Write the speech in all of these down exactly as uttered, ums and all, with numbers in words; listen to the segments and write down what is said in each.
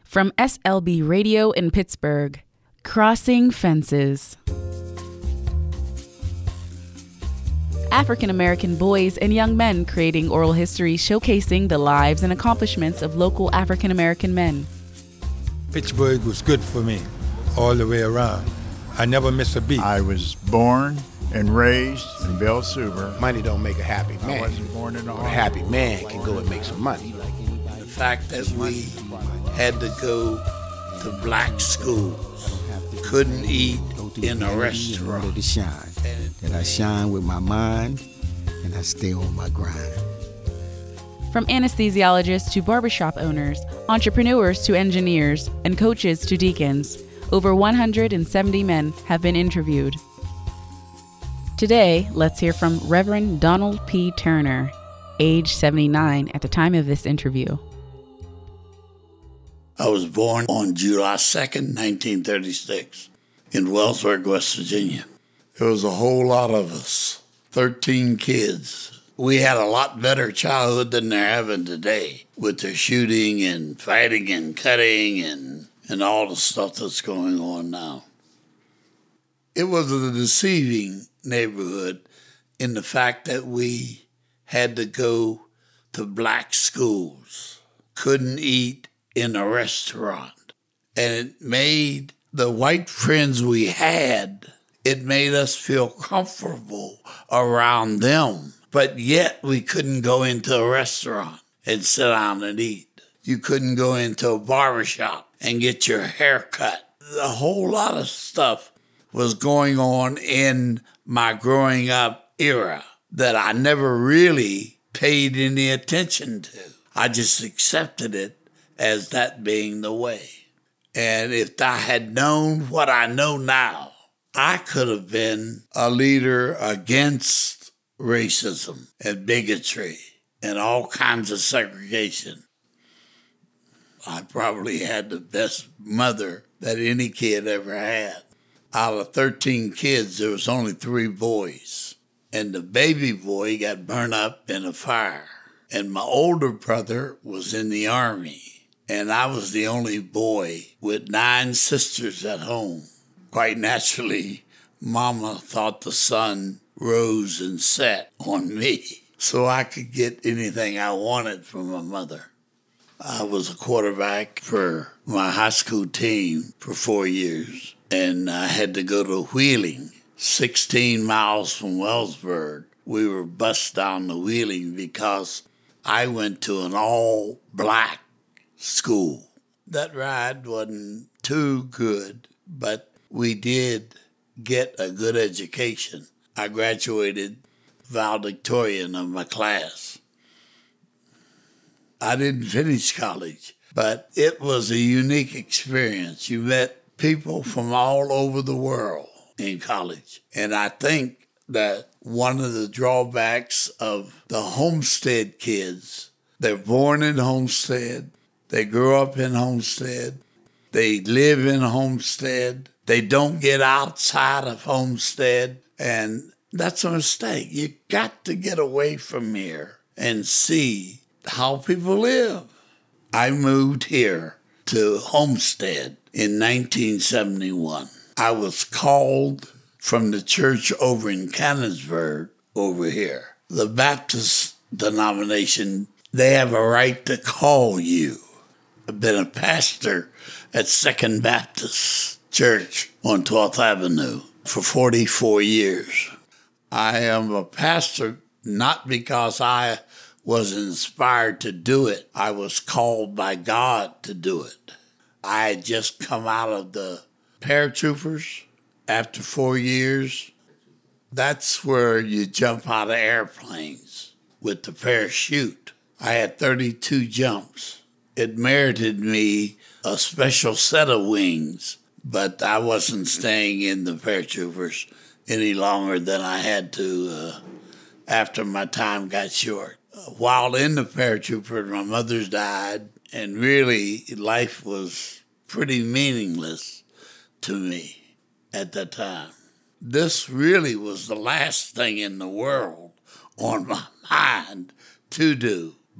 From S L B Radio in Pittsburgh, Crossing Fences. African American boys and young men creating oral history showcasing the lives and accomplishments of local African American men. Pittsburgh was good for me all the way around. I never missed a beat. I was born and raised in Belle Suber. Money don't make a happy man. I wasn't born in a But a happy man can go and make some money. The fact that we had to go to black schools, couldn't eat in a restaurant. To shine. That I shine with my mind and I stay on my grind. From anesthesiologists to barbershop owners, entrepreneurs to engineers, and coaches to deacons, over one hundred seventy men have been interviewed. Today, let's hear from Reverend Donald P. Turner, age seventy-nine at the time of this interview. I was born on July second, nineteen thirty-six, in Wellsburg, West Virginia. There was a whole lot of us, thirteen kids. We had a lot better childhood than they're having today with their shooting and fighting and cutting and, and all the stuff that's going on now. It was a deceiving neighborhood in the fact that we had to go to black schools, couldn't eat in a restaurant. And it made the white friends we had, it made us feel comfortable around them. But yet we couldn't go into a restaurant and sit down and eat. You couldn't go into a barbershop and get your hair cut. A whole lot of stuff was going on in my growing up era that I never really paid any attention to. I just accepted it as that being the way. And if I had known what I know now, I could have been a leader against racism and bigotry and all kinds of segregation. I probably had the best mother that any kid ever had. Out of thirteen kids, there was only three boys. And the baby boy got burned up in a fire. And my older brother was in the Army. And I was the only boy with nine sisters at home. Quite naturally, Mama thought the sun rose and set on me so I could get anything I wanted from my mother. I was a quarterback for my high school team for four years. And I had to go to Wheeling, sixteen miles from Wellsburg. We were bused down to Wheeling because I went to an all-black school. That ride wasn't too good, but we did get a good education. I graduated valedictorian of my class. I didn't finish college, but it was a unique experience. You met people from all over the world in college. And I think that one of the drawbacks of the Homestead kids, they're born in Homestead, they grew up in Homestead, they live in Homestead, they don't get outside of Homestead, and that's a mistake. You got to get away from here and see how people live. I moved here to Homestead in nineteen seventy-one. I was called from the church over in Canonsburg over here. The Baptist denomination, they have a right to call you. I've been a pastor at Second Baptist Church on twelfth Avenue for forty-four years. I am a pastor not because I was inspired to do it. I was called by God to do it. I had just come out of the paratroopers after four years. That's where you jump out of airplanes with the parachute. I had thirty-two jumps. It merited me a special set of wings, but I wasn't staying in the paratroopers any longer than I had to uh, after my time got short. While in the paratrooper, my mother's died, and really life was pretty meaningless to me at that time. This really was the last thing in the world on my mind to do. But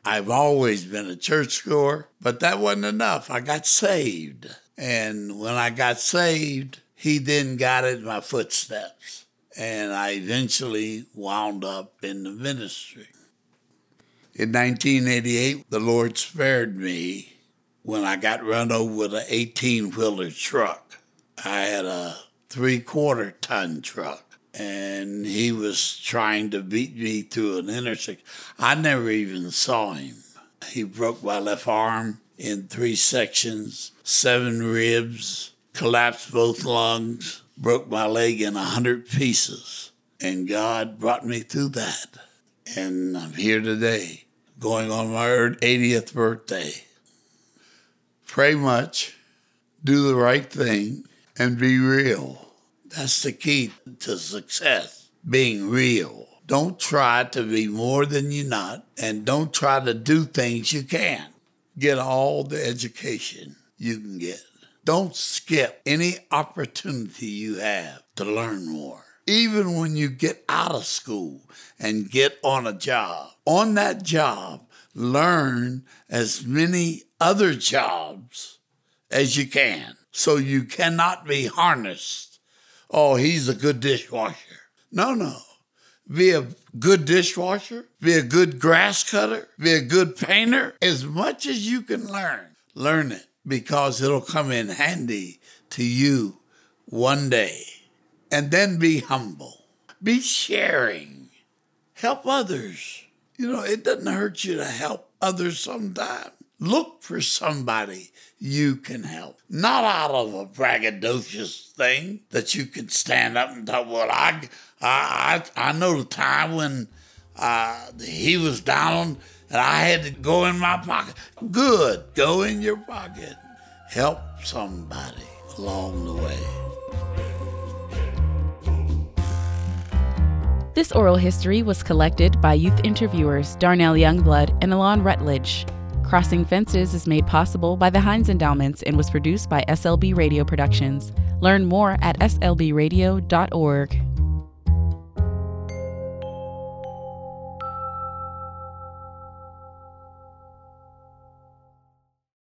I've always been a churchgoer, but that wasn't enough. I got saved. And when I got saved, he then guided my footsteps. And I eventually wound up in the ministry. In nineteen eighty-eight, the Lord spared me when I got run over with an eighteen-wheeler truck. I had a three-quarter ton truck, and he was trying to beat me through an intersection. I never even saw him. He broke my left arm in three sections, seven ribs, collapsed both lungs, broke my leg in a hundred pieces, and God brought me through that. And I'm here today, going on my eightieth birthday. Pray much, do the right thing, and be real. That's the key to success, being real. Don't try to be more than you're not, and don't try to do things you can't. Get all the education you can get. Don't skip any opportunity you have to learn more. Even when you get out of school and get on a job, on that job, learn as many other jobs as you can, so you cannot be harnessed. Oh, he's a good dishwasher. No, no. Be a good dishwasher, be a good grass cutter, be a good painter. As much as you can learn, learn it, because it'll come in handy to you one day. And then be humble. Be sharing. Help others. You know, it doesn't hurt you to help others sometimes. Look for somebody you can help. Not out of a braggadocious thing that you can stand up and talk, well, I, I, I know the time when uh, he was down and I had to go in my pocket. Good. Go in your pocket. Help somebody along the way. This oral history was collected by youth interviewers Darnell Youngblood and Alon Rutledge. Crossing Fences is made possible by the Heinz Endowments and was produced by S L B Radio Productions. Learn more at S L B radio dot org.